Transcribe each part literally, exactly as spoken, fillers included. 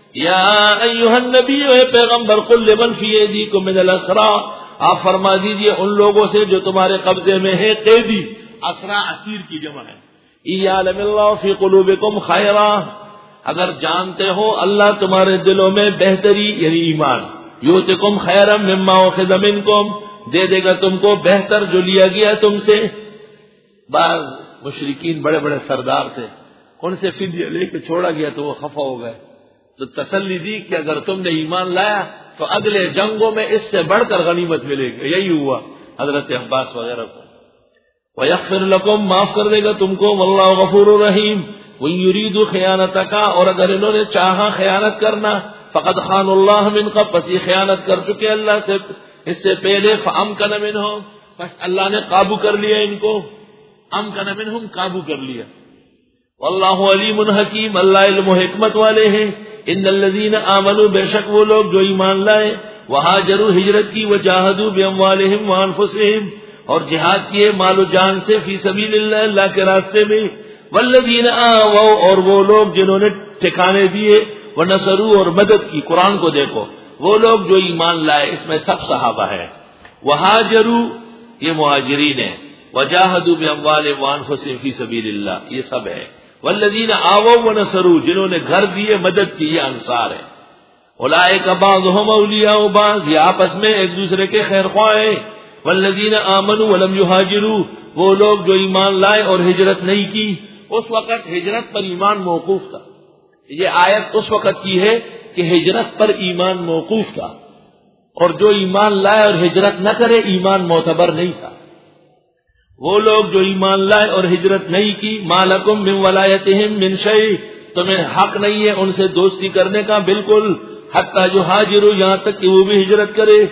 یا ایھا النبی، اے پیغمبر، قل لمن فی ایدیکم من الاسریٰ، آپ فرما دیجئے ان لوگوں سے جو تمہارے قبضے میں ہے، قیدی، اسریٰ اسیر کی جمع ہے، یعلم اللہ فی قلوبکم خیرا، اگر جانتے ہو اللہ تمہارے دلوں میں بہتری یعنی ایمان، یؤتکم خیرا مما اخذ منکم، دے دے گا تم کو بہتر جو لیا گیا تم سے۔ بعض مشرکین بڑے بڑے سردار تھے، ان سے فدیہ لے کے چھوڑا گیا تو وہ خفا ہو گئے، تو تسلی دی کہ اگر تم نے ایمان لایا تو اگلے جنگوں میں اس سے بڑھ کر غنیمت ملے گی۔ یہی ہوا حضرت عباس وغیرہ کو۔ وَيَغْفِرْ لَكُمْ، معاف کر دے گا تم کو، وَاللَّهُ غَفُورٌ رَحِيمٌ۔ وَإِن يُرِيدُوا خِيَانَتَكَ، اور اگر انہوں نے چاہا خیانت کرنا، فَقَدْ خَانُوا اللَّهَ مِن قَبْلُ، پس یہ خیانت کر چکے اللہ سے اس سے پہلے، فَأَمْكَنَ مِنْهُمْ، پس اللہ نے قابو کر لیا ان کو، أَمْكَنَ مِنْهُمْ، قابو کر لیا۔ وَاللَّهُ عَلِيمٌ حکیم، اللہ علم و حکمت والے ہیں۔ ان الذین آمنوا، بے شک وہ لوگ جو ایمان لائے، وہاجروا، ہجرت کی، وجاہدوا باموالہم وانفسہم، اور جہاد کیے مال و جان سے، فی سبیل اللہ، اللہ کے راستے میں، والذین آووا، اور وہ لوگ جنہوں نے ٹھکانے دیے، ونصروا، اور مدد کی۔ قرآن کو دیکھو، وہ لوگ جو ایمان لائے، اس میں سب صحابہ ہیں، وہاجروا یہ مہاجرین ہیں، وجاہدوا باموالہم وانفسہم فی سبیل اللہ یہ سب ہے، والذین آووا ونصروا جنہوں نے گھر دیے، مدد کی، یہ انصار ہے۔ اولئک بعضهم اولیاء بعض، یہ آپس میں ایک دوسرے کے خیر خواہ ہیں۔ والذین آمنوا ولم یہاجروا، وہ لوگ جو ایمان لائے اور ہجرت نہیں کی، اس وقت ہجرت پر ایمان موقوف تھا۔ یہ آیت اس وقت کی ہے کہ ہجرت پر ایمان موقوف تھا، اور جو ایمان لائے اور ہجرت نہ کرے ایمان معتبر نہیں تھا۔ وہ لوگ جو ایمان لائے اور ہجرت نہیں کی، ما لکم من ولایتہم من شیء، تمہیں حق نہیں ہے ان سے دوستی کرنے کا بالکل، حتی یہاجروا، یہاں تک کہ وہ بھی ہجرت کرے۔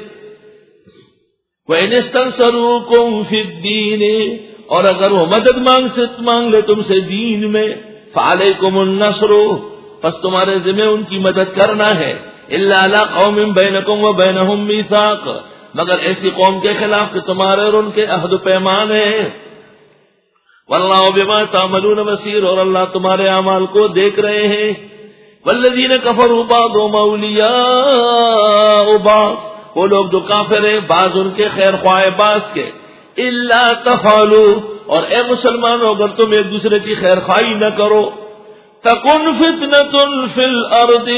وَإِنِ اسْتَنصَرُوكُمْ فِي الدِّينِ، اور اگر وہ مدد مانگ سے مانگ لے تم سے دین میں، فَعَلَيْكُمُ النَّصْرُ، پس تمہارے ذمہ ان کی مدد کرنا ہے، إِلَّا عَلَىٰ قَوْمٍ بَيْنَكُمْ وَبَيْنَهُمْ مِيثَاقٌ، مگر ایسی قوم کے خلاف کہ تمہارے اور ان کے عہد و پیمان ہے۔ وَاللَّهُ بِمَا تَعْمَلُونَ بَصِيرٌ، اور اللہ تمہارے اعمال کو دیکھ رہے ہیں۔ وَالَّذِينَ كَفَرُوا بَعْضُهُمْ أَوْلِيَاءُ بَعْضٍ، وہ لوگ جو کافر ہیں بعض ان کے خیر خواہ بعض کے، الا تفعلوا، اور اے مسلمانوں اگر تم ایک دوسرے کی خیر خواہی نہ کرو، تکن فتنة فی الارض،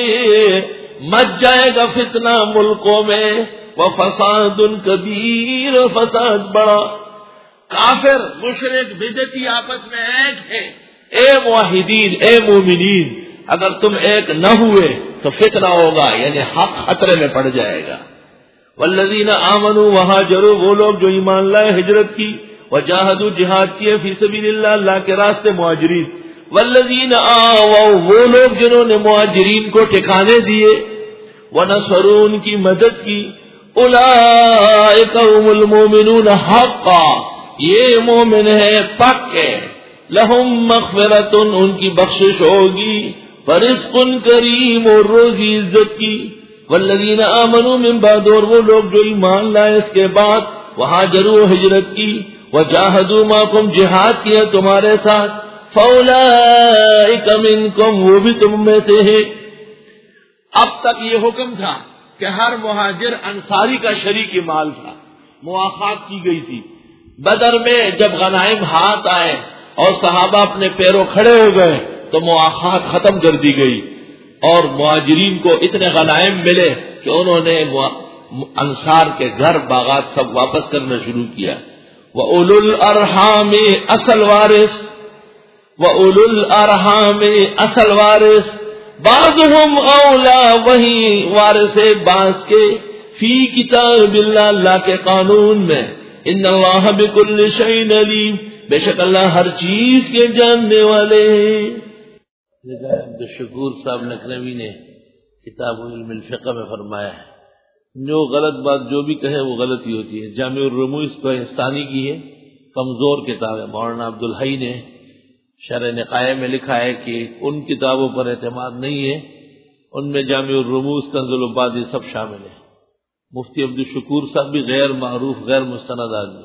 مچ جائے گا فتنہ ملکوں میں، وفساد کبیر، فساد بڑا۔ کافر مشرک بدعتی آپس میں ایک ہے، اے موحدین، اے مومنین، اگر تم ایک نہ ہوئے تو فتنہ ہوگا، یعنی حق خطرے میں پڑ جائے گا۔ والذین آمنوا وہاجروا، وہ لوگ جو ایمان لائے ہجرت کی، وجاہدوا جہاد کیے، فی سبیل اللہ اللہ کے راستے مہاجرین۔ والذین آووا، وہ لوگ جنہوں نے مہاجرین کو ٹھکانے دیے، ونصروا ان کی مدد کی، اولئک هم المؤمنون حقا، یہ مومن ہے پکے، لہم مغفرۃ، ان کی بخشش ہوگی، ورزق کریم، اور روزی عزت کی۔ والذین آمنوا من بعد، اور وہ لوگ جو ایمان لائے اس کے بعد، وہاجروا ہجرت کی، وجاہدوا معکم جہاد کیا تمہارے ساتھ، فاولئک منکم، وہ بھی تم میں سے ہیں۔ اب تک یہ حکم تھا کہ ہر مہاجر انصاری کا شریک مال تھا، مواخات کی گئی تھی۔ بدر میں جب غنائم ہاتھ آئے اور صحابہ اپنے پیروں کھڑے ہو گئے تو مواخات ختم کر دی گئی، اور مہاجرین کو اتنے غنائم ملے کہ انہوں نے انصار کے گھر باغات سب واپس کرنا شروع کیا۔ وَأُولُو الْأَرْحَامِ اصل وارث، وَأُولُو الْأَرْحَامِ اصل وارث، بعضهم اولا، وہی وارث بعض کے، فی کتاب اللہ اللہ کے قانون میں، ان اللہ بکل شیء علیم، بے شک اللہ ہر چیز کے جاننے والے ہیں۔ عبدالشکور صاحب نقنوی نے کتاب علم الفقہ میں فرمایا ہے، جو غلط بات جو بھی کہے وہ غلط ہی ہوتی ہے۔ جامع الرموز بہستانی کی ہے، کمزور کتاب ہے۔ مولانا عبدالحی نے شرح نقائے میں لکھا ہے کہ ان کتابوں پر اعتماد نہیں ہے، ان میں جامع الرموز، کنز العباد سب شامل ہیں۔ مفتی عبدالشکور صاحب بھی غیر معروف، غیر مستند آدمی۔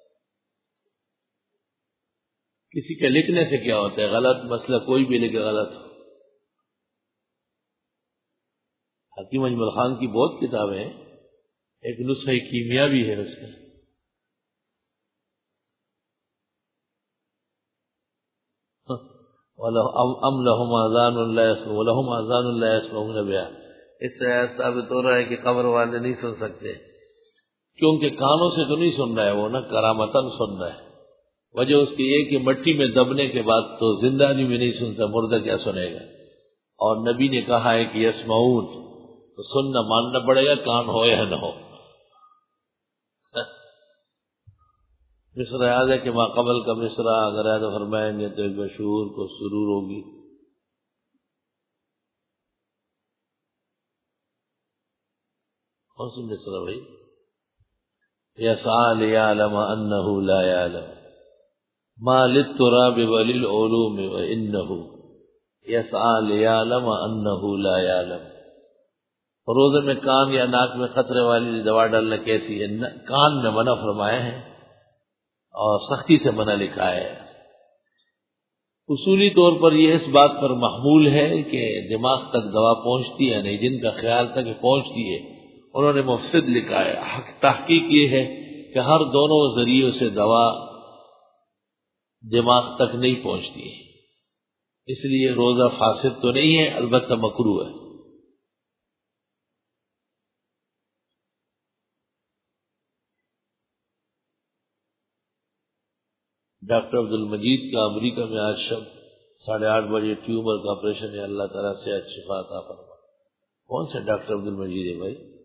کسی کے لکھنے سے کیا ہوتا ہے، غلط مسئلہ کوئی بھی لکھے غلط ہو۔ حکیم اجمل خان کی بہت کتابیں ہیں، ایک نسخہ کیمیا بھی ہے اس کا. ام لہم آذان لا یسمعون لہم آذان لا یسمعون بہا. اس سے ثابت ہو رہا ہے کہ قبر والے نہیں سن سکتے، کیونکہ کانوں سے تو نہیں سن رہا ہے وہ، نہ کرامتاً سن رہا ہے. وجہ اس کی یہ کہ مٹی میں دبنے کے بعد تو زندہ آدمی بھی نہیں سنتا، مردہ کیا سنے گا. اور نبی نے کہا ہے کہ یسمعون، تو سننا ماننا پڑے گا، کان ہو یا نہ ہو. مصرع یاد ہے کہ ماں قبل کا مصرع اگر یاد فرمائیں گے تو ایک مشہور کو سرور ہوگی. کون سی مصرع بھائی؟ یسعی لیعلم انہ لا یعلم ما للتراب وللعلوم وانہ یسعی لیعلم انہ لا یعلم. روزے میں کان یا ناک میں خطرے والی دوا ڈالنا کیسی ہے؟ کان میں منع فرمایا ہے اور سختی سے منع لکھا ہے. اصولی طور پر یہ اس بات پر محمول ہے کہ دماغ تک دوا پہنچتی ہے نہیں، جن کا خیال تھا کہ پہنچتی ہے انہوں نے مفسد لکھا ہے. تحقیق یہ ہے کہ ہر دونوں ذریعوں سے دوا دماغ تک نہیں پہنچتی ہے، اس لیے روزہ فاسد تو نہیں ہے، البتہ مکروہ ہے. ڈاکٹر عبد المجید کا امریکہ میں آج شب ساڑھے آٹھ بجے ٹیومر کا آپریشن ہے، اللہ تعالیٰ سے شفا عطا فرمائے. کون سے ڈاکٹر عبد المجید ہے بھائی؟